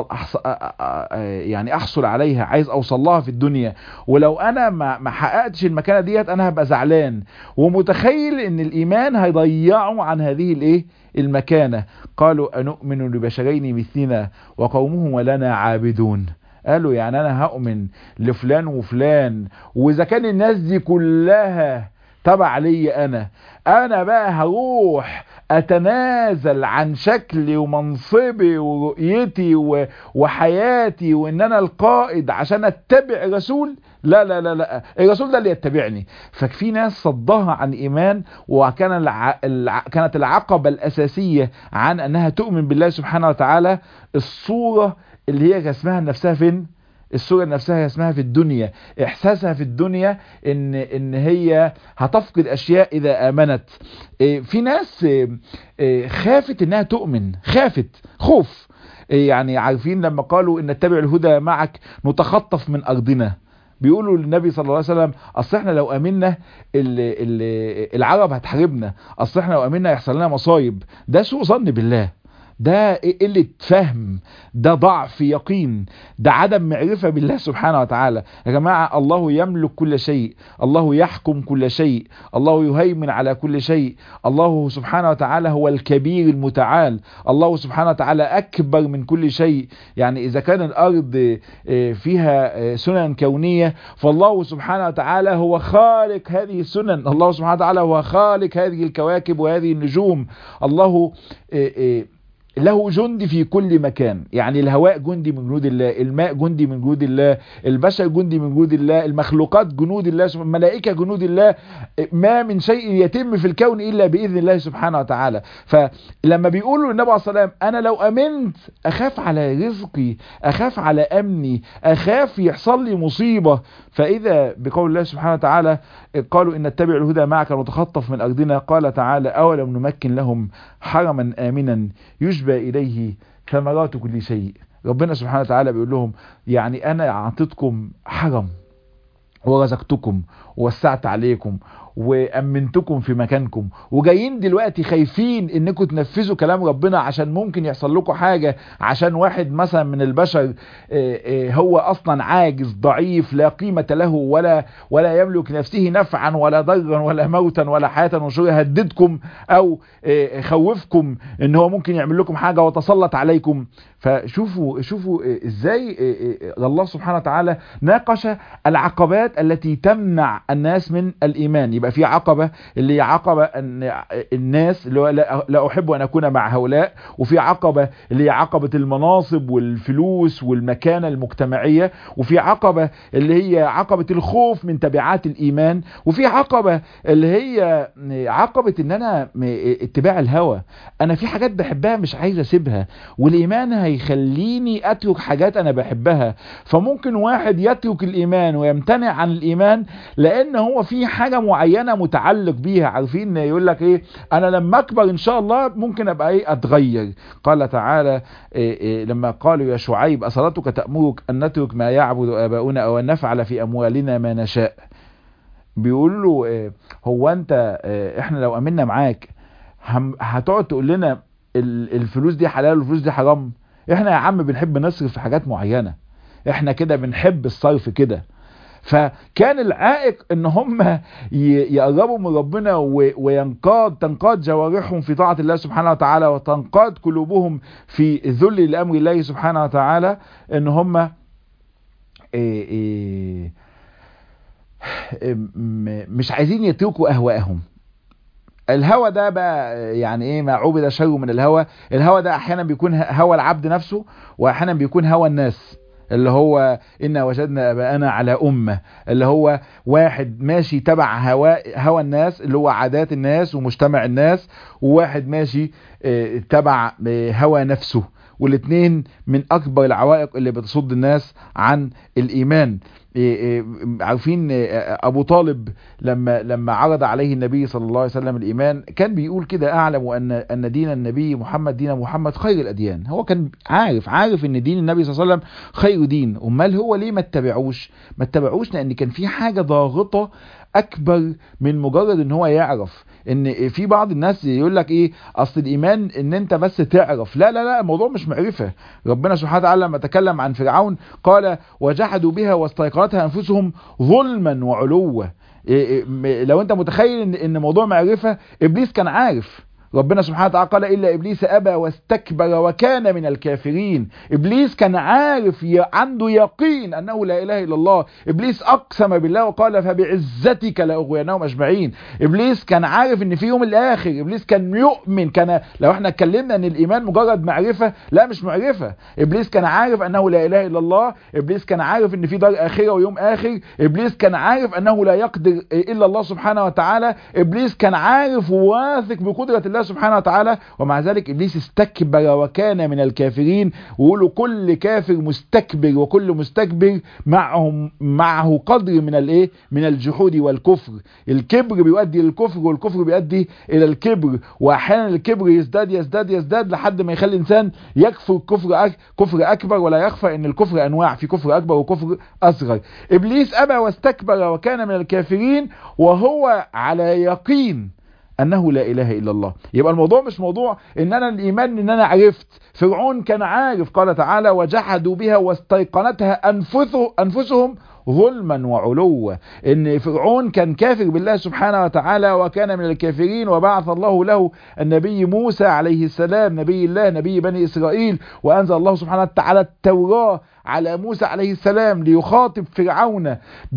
[SPEAKER 1] احصل عليها، عايز اوصل لها في الدنيا، ولو انا ما حققتش المكانة ديت انا هبقى زعلان، ومتخيل ان الايمان هيضيعه عن هذه المكانة. قالوا أنؤمن لبشرين مثلنا وقومهم ولنا عابدون. قالوا يعني أنا هؤمن لفلان وفلان، وإذا كان الناس دي كلها تبع لي أنا بقى هروح أتنازل عن شكلي ومنصبي ورؤيتي وحياتي وإن أنا القائد عشان أتبع رسول؟ لا لا لا لا، الرسول ده اللي يتبعني. ففي ناس صدها عن إيمان، كانت العقبة الأساسية عن أنها تؤمن بالله سبحانه وتعالى الصورة اللي هي اسمها نفسها فين؟ الصورة نفسها اسمها في الدنيا، احساسها في الدنيا ان هي هتفقد اشياء اذا امنت. في ناس خافت انها تؤمن، خافت خوف. يعني عارفين لما قالوا ان نتبع الهدى معك نتخطف من ارضنا، بيقولوا للنبي صلى الله عليه وسلم اصل احنا لو امنا العرب هتحاربنا، اصل احنا لو امنا يحصل لنا مصايب. ده سوء ظن بالله، ده قلة فهم، ده ضعف يقين، ده عدم معرفة بالله سبحانه وتعالى. يا جماعة الله يملك كل شيء، الله يحكم كل شيء، الله يهيمن على كل شيء، الله سبحانه وتعالى هو الكبير المتعال، الله سبحانه وتعالى أكبر من كل شيء. يعني إذا كان الأرض فيها سنن كونية، فالله سبحانه وتعالى هو خالق هذه السنن، الله سبحانه وتعالى هو خالق هذه الكواكب وهذه النجوم. الله له جند في كل مكان. يعني الهواء جندي من جنود الله، الماء جندي من جنود الله، البشر جندي من جنود الله، المخلوقات جنود الله، الملائكة جنود الله. ما من شيء يتم في الكون إلا بإذن الله سبحانه وتعالى. فلما بيقولوا للنبي عليه الصلاة والسلام أنا لو أمنت أخاف على رزقي، أخاف على أمني، أخاف يحصل لي مصيبة، فإذا بقول الله سبحانه وتعالى قالوا إن نتبع الهدى معك نتخطف من أرضنا، قال تعالى أولم نمكن لهم حرما آمنا يجبى إليه ثمرات كل شيء. ربنا سبحانه وتعالى بيقول لهم يعني أنا أعطيتكم حرم ورزقتكم ووسعت عليكم وأمنتكم في مكانكم، وجايين دلوقتي خايفين انكم تنفذوا كلام ربنا عشان ممكن يحصل لكم حاجة، عشان واحد مثلا من البشر هو اصلا عاجز ضعيف لا قيمة له ولا يملك نفسه نفعا ولا ضرا ولا موتا ولا حياة وشر، يهددكم او خوفكم ان هو ممكن يعمل لكم حاجة وتسلط عليكم. فشوفوا ازاي الله سبحانه وتعالى ناقش العقبات التي تمنع الناس من الايمان. يبقى في عقبة اللي هي عقبة ان الناس اللي هو لا احب ان اكون مع هؤلاء، وفي عقبة اللي هي عقبة المناصب والفلوس والمكانة المجتمعية، وفي عقبة اللي هي عقبة الخوف من تبعات الايمان، وفي عقبة اللي هي عقبة ان انا اتباع الهوى. انا في حاجات بحبها مش عايز اسيبها، والايمان هيخليني اترك حاجات انا بحبها. فممكن واحد يترك الايمان ويمتنع عن الايمان لان هو في حاجة معينة متعلق بيها. عارفين يقول لك ايه، انا لما اكبر ان شاء الله ممكن ابقى ايه اتغير. قال تعالى لما قالوا يا شعيب اصلاتك تأمرك ان نترك ما يعبد اباؤنا او ان نفعل في اموالنا ما نشاء. بيقول له هو انت احنا لو امنا معاك هتقعد تقول لنا الفلوس دي حلال والفلوس دي حرام؟ احنا يا عم بنحب نصرف في حاجات معينة، احنا كده بنحب الصرف كده. فكان العائق ان هم يقربوا من ربنا تنقاد جوارحهم في طاعة الله سبحانه وتعالى، وتنقاد قلوبهم في ذل لأمر الله سبحانه وتعالى، ان هم مش عايزين يتركوا اهواءهم. الهوى ده بقى يعني ايه، ما عبد شر من الهوى. الهوى ده احيانا بيكون هوى العبد نفسه، واحيانا بيكون هوى الناس، اللي هو إنا وجدنا آباءنا على أمة، اللي هو واحد ماشي تبع هوى الناس اللي هو عادات الناس ومجتمع الناس، وواحد ماشي تبع هوى نفسه. والاثنين من أكبر العوائق اللي بتصد الناس عن الإيمان. عارفين أبو طالب لما عرض عليه النبي صلى الله عليه وسلم الإيمان كان بيقول كده أعلم أن دين النبي محمد دين محمد خير الأديان. هو كان عارف أن دين النبي صلى الله عليه وسلم خير دين. أمال هو ليه ما اتبعوش؟ لأن كان في حاجة ضاغطة أكبر من مجرد أن هو يعرف. ان في بعض الناس يقول لك ايه، اصل الايمان ان انت بس تعرف. لا الموضوع مش معرفة. ربنا سبحانه وتعالى لما تكلم عن فرعون قال وجحدوا بها واستيقنتها انفسهم ظلما وعلوا. لو انت متخيل ان موضوع معرفة، ابليس كان عارف. ربنا سبحانه وتعالى قال إلا إبليس أبى واستكبر وكان من الكافرين. إبليس كان عارف، عنده يقين أنه لا إله إلا الله. إبليس أقسم بالله وقال فبعزتك لأغوينهم أجمعين. إبليس كان عارف أن في يوم الآخر. إبليس كان يؤمن. لو احنا اتكلمنا أن الإيمان مجرد معرفة، لا مش معرفة. إبليس كان عارف أنه لا إله إلا الله. إبليس كان عارف أن في دار آخرة ويوم آخر. إبليس كان عارف أنه لا يقدر إلا الله سبحانه وتعالى. إبليس كان عارف وواثق بقدرة الله سبحانه وتعالى، ومع ذلك إبليس استكبر وكان من الكافرين. ويقولوا كل كافر مستكبر وكل مستكبر معه قدر من الجحود والكفر. الكبر بيؤدي للكفر والكفر بيؤدي إلى الكبر، وأحيانا الكبر يزداد لحد ما يخلي الإنسان يكفر كفر أكبر. ولا يخفى أن الكفر أنواع، في كفر أكبر وكفر أصغر. إبليس أبى واستكبر وكان من الكافرين وهو على يقين أنه لا إله إلا الله. يبقى الموضوع مش موضوع إن أنا الإيمان إن أنا عرفت. فرعون كان عارف. قال تعالى وجحدوا بها واستيقنتها أنفسهم ظلما وعلوا. إن فرعون كان كافر بالله سبحانه وتعالى وكان من الكافرين، وبعث الله له النبي موسى عليه السلام نبي الله نبي بني إسرائيل، وأنزل الله سبحانه وتعالى التوراة على موسى عليه السلام ليخاطب فرعون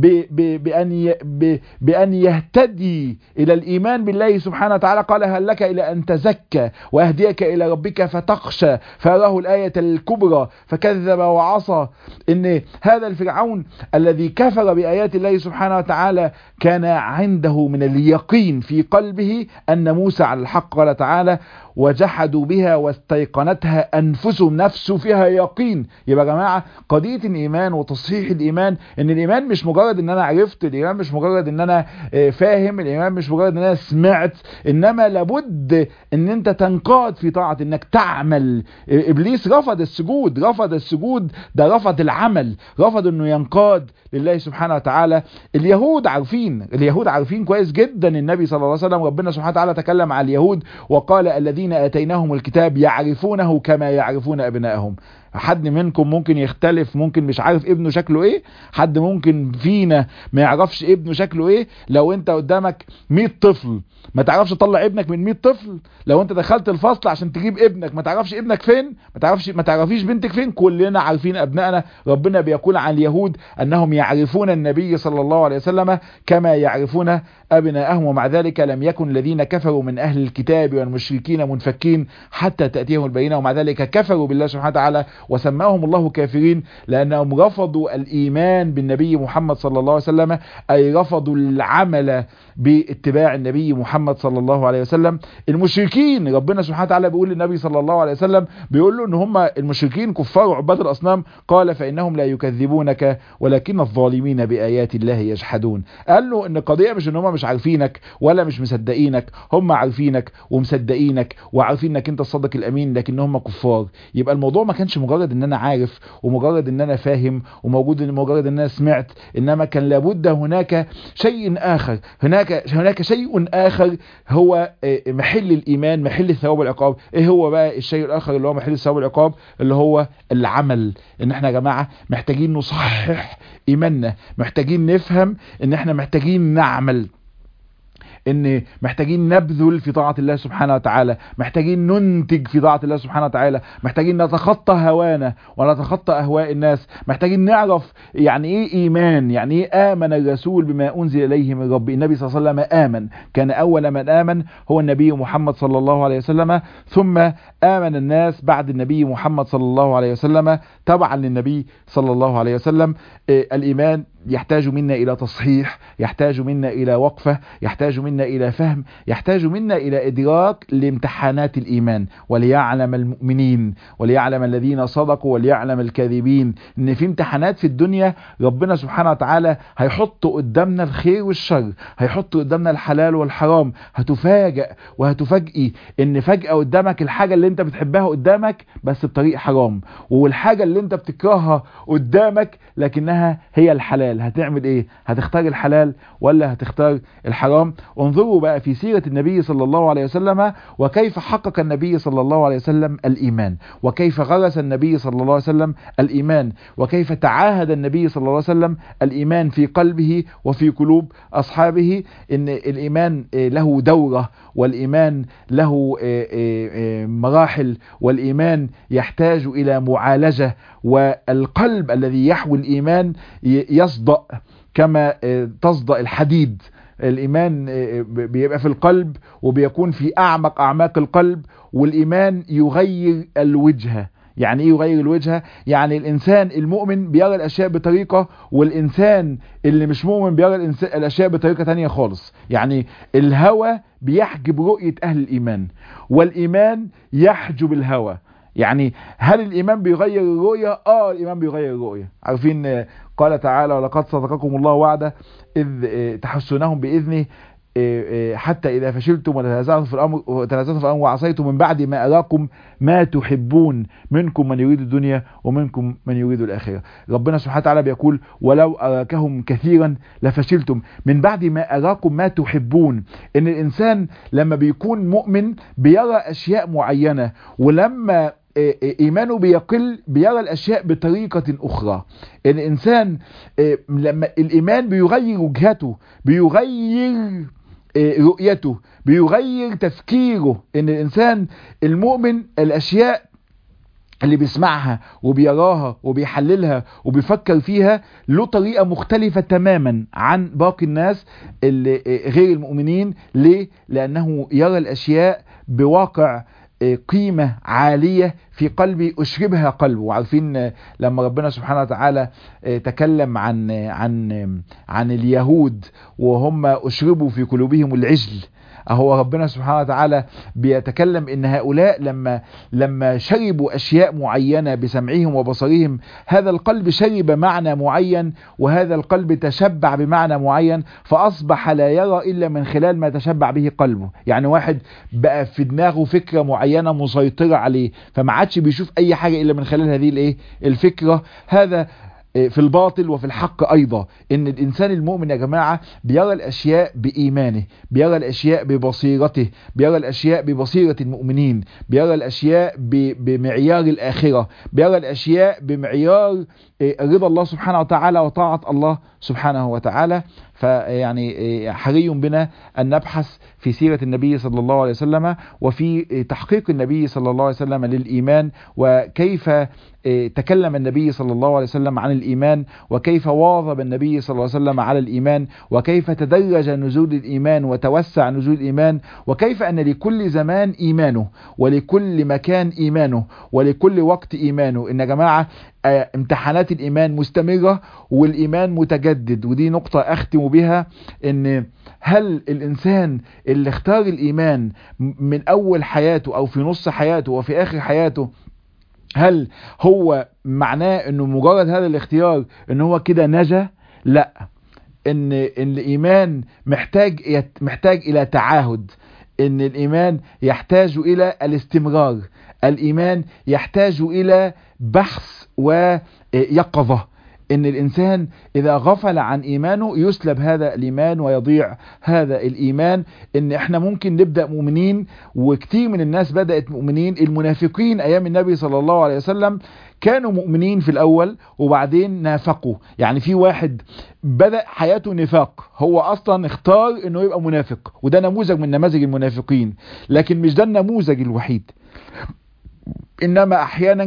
[SPEAKER 1] بأن يهتدي إلى الإيمان بالله سبحانه وتعالى، قال هل لك إلى أن تزكى وأهديك إلى ربك فتخشى، فأراه الآية الكبرى فكذب وعصى. إن هذا الفرعون الذي كفر بآيات الله سبحانه وتعالى كان عنده من اليقين في قلبه أن موسى على الحق. قال تعالى وجحدوا بها واستيقنتها أنفسهم، نفسه فيها يقين. يبقى يا جماعة قضية الإيمان وتصحيح الإيمان، إن الإيمان مش مجرد إن أنا عرفت، الإيمان مش مجرد إن أنا فاهم، الإيمان مش مجرد إن أنا سمعت، إنما لابد إن أنت تنقاد في طاعة، إنك تعمل. إبليس رفض السجود، ده رفض العمل، رفض إنه ينقاد لله سبحانه وتعالى. اليهود عارفين كويس جدا النبي صلى الله عليه وسلم. ربنا سبحانه وتعالى تكلم على اليهود وقال الذين آتيناهم الكتاب يعرفونه كما يعرفون أبنائهم. حد منكم ممكن يختلف، ممكن مش عارف ابنه شكله ايه، حد ممكن فينا ما يعرفش ابنه شكله ايه. لو انت قدامك 100 طفل ما تعرفش تطلع ابنك من 100 طفل، لو انت دخلت الفصل عشان تجيب ابنك ما تعرفش ابنك فين، ما تعرفيش بنتك فين. كلنا عارفين ابنائنا. ربنا بيقول عن اليهود انهم يعرفون النبي صلى الله عليه وسلم كما يعرفون ابنائهم، ومع ذلك لم يكن الذين كفروا من اهل الكتاب والمشركين منفكين حتى تأتيهم البينة، ومع ذلك كفروا بالله سبحانه وتعالى وسماهم الله كافرين، لأنهم رفضوا الإيمان بالنبي محمد صلى الله عليه وسلم، أي رفضوا العمل باتباع النبي محمد صلى الله عليه وسلم. المشركين ربنا سبحانه وتعالى بيقول للنبي صلى الله عليه وسلم، بيقول له ان هم المشركين كفار وعباد الأصنام، قال فإنهم لا يكذبونك ولكن الظالمين بآيات الله يجحدون. قال له ان القضية مش ان هم مش عارفينك ولا مش مصدقينك، هم عارفينك ومصدقينك وعارفين انك انت الصادق الامين، لكن هم كفار. يبقى الموضوع ما كانش مجرد ان انا عارف ومجرد ان انا فاهم مجرد ان انا سمعت، انما كان لابد هناك شيء اخر، هناك شيء اخر هو محل الايمان، محل الثواب والعقاب. ايه هو بقى الشيء الاخر اللي هو محل الثواب والعقاب؟ اللي هو العمل. ان احنا يا جماعه محتاجين نصحح ايماننا، محتاجين نفهم ان احنا محتاجين نعمل، ان محتاجين نبذل في طاعة الله سبحانه وتعالى، محتاجين ننتج في طاعة الله سبحانه وتعالى، محتاجين نتخطى هوانا ونتخطى اهواء الناس، محتاجين نعرف يعني ايه ايمان، يعني ايه امن الرسول بما انزل اليه من ربه. النبي صلى الله عليه وسلم امن، كان اول من امن هو النبي محمد صلى الله عليه وسلم، ثم امن الناس بعد النبي محمد صلى الله عليه وسلم تبعا للنبي صلى الله عليه وسلم. الايمان يحتاج منا الى تصحيح، يحتاج منا الى وقفة، يحتاج منا الى فهم، يحتاج منا الى ادراك لامتحانات الايمان، وليعلم المؤمنين وليعلم الذين صدقوا وليعلم الكاذبين. ان في امتحانات في الدنيا ربنا سبحانه وتعالى هيحط قدامنا الخير والشر، هيحط قدامنا الحلال والحرام. هتفاجئ وهتفاجئي ان فجأة قدامك الحاجة اللي انت بتحبها قدامك بس بطريق حرام، والحاجة اللي انت بتكرهها قدامك لكنها هي الحلال. هتعمل ايه؟ هتختار الحلال ولا هتختار الحرام؟ انظروا بقى في سيرة النبي صلى الله عليه وسلم، وكيف حقق النبي صلى الله عليه وسلم الإيمان، وكيف غرس النبي صلى الله عليه وسلم الإيمان، وكيف تعاهد النبي صلى الله عليه وسلم الإيمان في قلبه وفي قلوب أصحابه. إن الإيمان له دورة، والإيمان له مراحل، والإيمان يحتاج إلى معالجة، والقلب الذي يحوي الإيمان يصدأ كما تصدأ الحديد. الإيمان بيبقى في القلب وبيكون في أعماق القلب، والإيمان يغير الوجهة. يعني ايه يغير الوجهة؟ يعني الانسان المؤمن بيرى الاشياء بطريقة، والانسان اللي مش مؤمن بيرى الاشياء بطريقة تانية خالص. يعني الهوى بيحجب رؤية اهل الايمان، والايمان يحجب الهوى. يعني هل الايمان بيغير الرؤية؟ الايمان بيغير الرؤية. عارفين قال تعالى ولقد صدقكم الله وعده اذ تحسونهم باذنه حتى إذا فشلتم وتنازعتم في الأمر وعصيتم من بعد ما أراكم ما تحبون منكم من يريد الدنيا ومنكم من يريد الآخرة. ربنا سبحانه وتعالى بيقول ولو أراكهم كثيرا لفشلتم من بعد ما أراكم ما تحبون. إن الإنسان لما بيكون مؤمن بيرى أشياء معينة، ولما إيمانه بيقل بيرى الأشياء بطريقة أخرى. الإنسان لما الإيمان بيغير وجهته، بيغير رؤيته، بيغير تفكيره. ان الانسان المؤمن الاشياء اللي بيسمعها وبيراها وبيحللها وبيفكر فيها له طريقة مختلفة تماما عن باقي الناس اللي غير المؤمنين. ليه؟ لأنه يرى الأشياء بواقع قيمة عالية في قلبي أشربها قلبه. وعارفين لما ربنا سبحانه وتعالى تكلم عن اليهود وهم أشربوا في قلوبهم العجل، هو ربنا سبحانه وتعالى بيتكلم ان هؤلاء لما شربوا اشياء معينة بسمعهم وبصرهم، هذا القلب شرب معنى معين، وهذا القلب تشبع بمعنى معين، فاصبح لا يرى الا من خلال ما تشبع به قلبه. يعني واحد بقى في دماغه فكرة معينة مسيطرة عليه، فما عادش بيشوف اي حاجة الا من خلال هذه الفكرة. هذا في الباطل وفي الحق ايضا، ان الانسان المؤمن يا جماعة بيرى الاشياء بايمانه، بيرى الاشياء ببصيرته، بيرى الاشياء ببصيرة المؤمنين، بيرى الاشياء بمعيار الاخرة، بيرى الاشياء بمعيار رضا الله سبحانه وتعالى وطاعة الله سبحانه وتعالى. فيعني حري بنا أن نبحث في سيرة النبي صلى الله عليه وسلم وفي تحقيق النبي صلى الله عليه وسلم للإيمان، وكيف تكلم النبي صلى الله عليه وسلم عن الإيمان، وكيف واظب النبي صلى الله عليه وسلم على الإيمان، وكيف تدرج نزول الإيمان وتوسع نزول الإيمان، وكيف أن لكل زمان إيمانه ولكل مكان إيمانه ولكل وقت إيمانه. إن يا جماعة امتحانات الإيمان مستمرة والإيمان متجدد. ودي نقطة أختم بها، إن هل الإنسان اللي اختار الإيمان من أول حياته أو في نص حياته وفي آخر حياته، هل هو معناه إنه مجرد هذا الاختيار إنه هو كده نجا؟ لا، إن الإيمان محتاج إلى تعاهد، إن الإيمان يحتاج إلى الاستمرار، الإيمان يحتاج إلى بحث ويقظة. ان الانسان اذا غفل عن ايمانه يسلب هذا الايمان ويضيع هذا الايمان. ان احنا ممكن نبدأ مؤمنين، وكتير من الناس بدأت مؤمنين. المنافقين ايام النبي صلى الله عليه وسلم كانوا مؤمنين في الاول وبعدين نافقوا. يعني في واحد بدأ حياته نفاق، هو اصلا اختار انه يبقى منافق، وده نموذج من نماذج المنافقين، لكن مش ده النموذج الوحيد. انما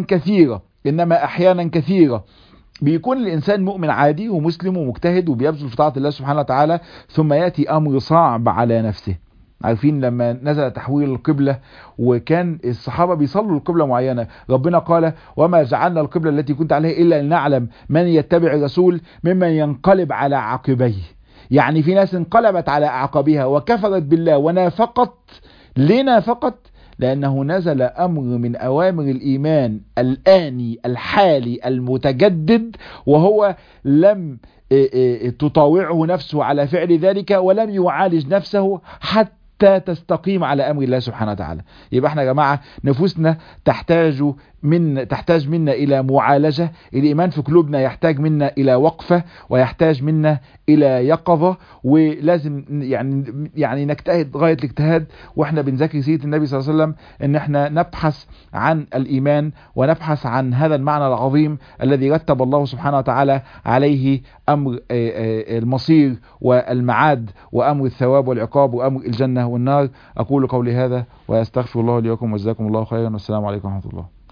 [SPEAKER 1] احيانا كثيرة بيكون الإنسان مؤمن عادي ومسلم ومجتهد وبيبذل في طاعة الله سبحانه وتعالى، ثم يأتي أمر صعب على نفسه. عارفين لما نزل تحويل القبلة وكان الصحابة بيصلوا القبلة معينة، ربنا قال: وما جعلنا القبلة التي كنت عليها إلا لنعلم من يتبع الرسول ممن ينقلب على عقبيه. يعني في ناس انقلبت على أعقابها وكفرت بالله ونافقت. ليه نافقت؟ لأنه نزل أمر من أوامر الإيمان الآني الحالي المتجدد، وهو لم تطاوعه نفسه على فعل ذلك، ولم يعالج نفسه حتى تستقيم على أمر الله سبحانه وتعالى. يبقى احنا يا جماعة نفوسنا تحتاج منا إلى معالجة. الإيمان في قلوبنا يحتاج منا إلى وقفة، ويحتاج منا إلى يقظة، ولازم يعني نجتهد غاية الاجتهاد واحنا بنذاكر سيرة النبي صلى الله عليه وسلم، ان احنا نبحث عن الإيمان ونبحث عن هذا المعنى العظيم الذي رتب الله سبحانه وتعالى عليه أمر المصير والمعاد، وأمر الثواب والعقاب، وأمر الجنة والنار. أقول قولي هذا وأستغفر الله لي ولكم، وجزاكم الله خيرا، والسلام عليكم ورحمة الله.